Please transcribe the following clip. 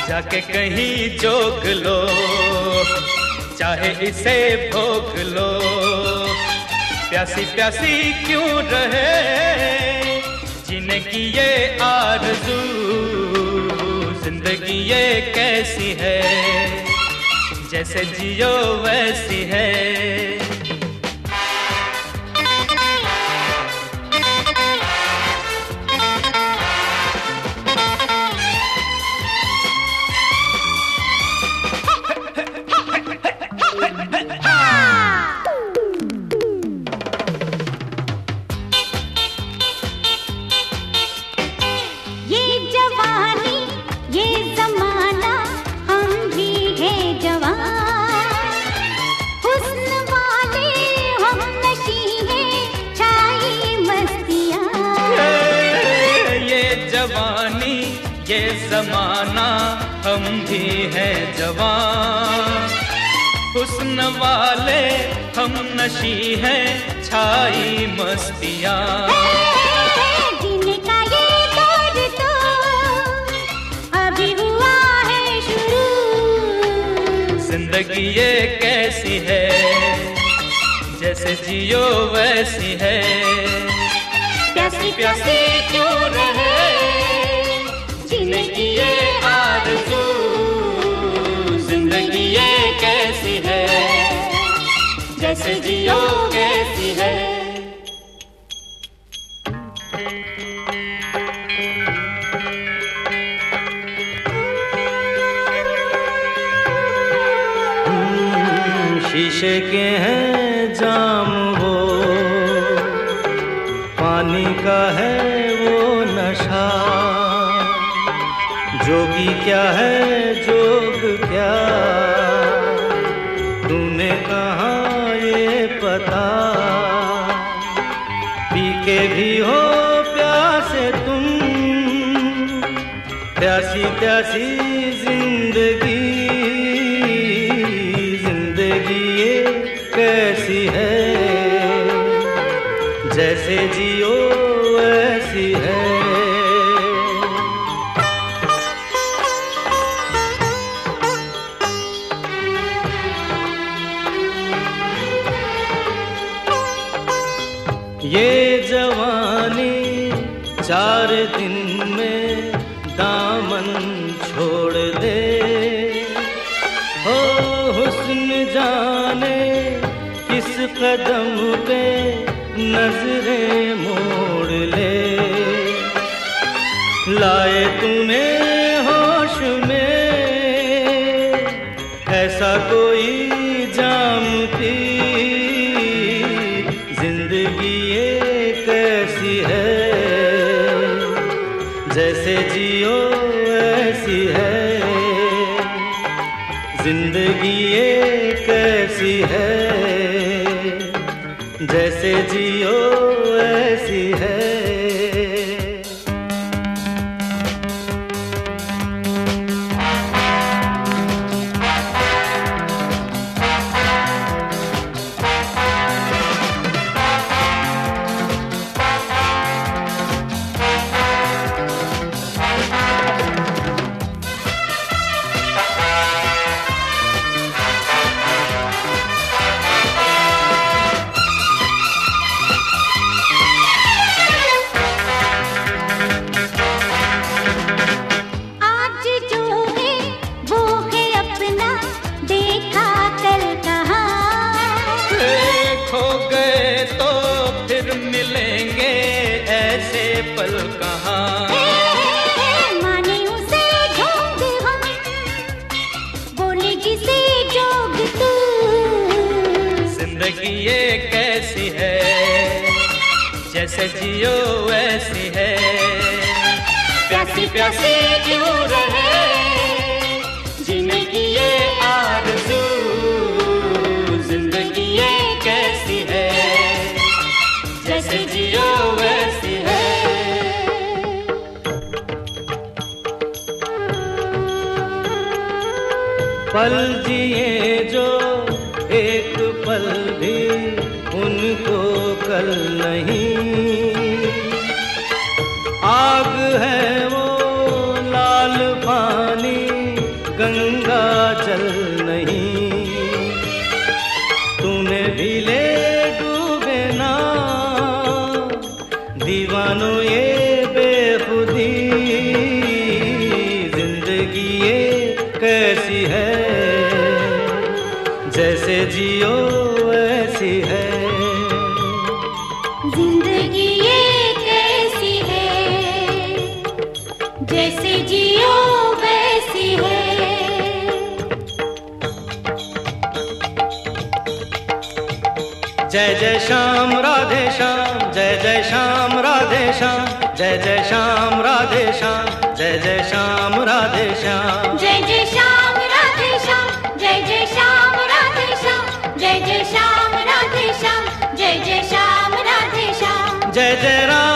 जाके कहीं जोग लो, चाहे इसे भोग लो। प्यासी प्यासी क्यों रहे जीने की ये आरज़ू, जिंदगी ये कैसी है जैसे जियो वैसी है। ये ज़माना हम भी हैं जवान, हुस्न वाले हम नशी हैं, छाई मस्तियाँ। जीने का ये दौर तो अभी हुआ है शुरू, जिंदगी ये कैसी है जैसे जियो वैसी है। प्यासी प्यासी क्यों रहे जीने की ये आरज़ू, जिंदगी ये कैसी है जैसे जियो कैसी है। शीशे के हैं जाम वो, पानी का है वो नशा। जोगी क्या है जोग क्या, तूने कहाँ ये पता। पी के भी हो प्यासे तुम, प्यासी प्यासी जिंदगी, जिंदगी ये कैसी है जैसे जियो वैसी है। ये जवानी 4 दिन में दामन छोड़ दे, हो हुस्न जाने किस कदम पे नजरें मोड़ ले। लाए तूने होश में ऐसा कोई जाम पी, जिंदगी ये कैसी है जैसे जियो ऐसी है। जिंदगी ये कैसी है जैसे जियो ऐसी है। मिलेंगे ऐसे पल कहाँ, माने उसे ढूंढ हम, बोले जिसे जोग तू। जिंदगी ये कैसी है जैसे जियो वैसी है। प्यासी प्यासी क्यों रहे जीने की ये आरज़ू, जिंदगी ये कैसी है जैसे जियो वैसी है। पल जिए जो एक पल भी उनको कल नहीं, आग है वो लाल पानी गंगा जल नहीं, तूने भी ले डूबे ना दीवानों ये बेखुदी, जिंदगी ये कैसी है, जैसे जियो वैसी है। जिंदगी ये कैसी है, जैसे जियो वैसी है। जय जय श्याम राधे श्याम, जय जय श्याम राधे श्याम, जय जय श्याम राधे श्याम, जय जय श्याम राधे श्याम। जय जय श्याम राधे श्याम, जय जय श्याम राधे श्याम, जय जय श्याम राधे श्याम, जय जय श्याम राधे श्याम। जय जय राम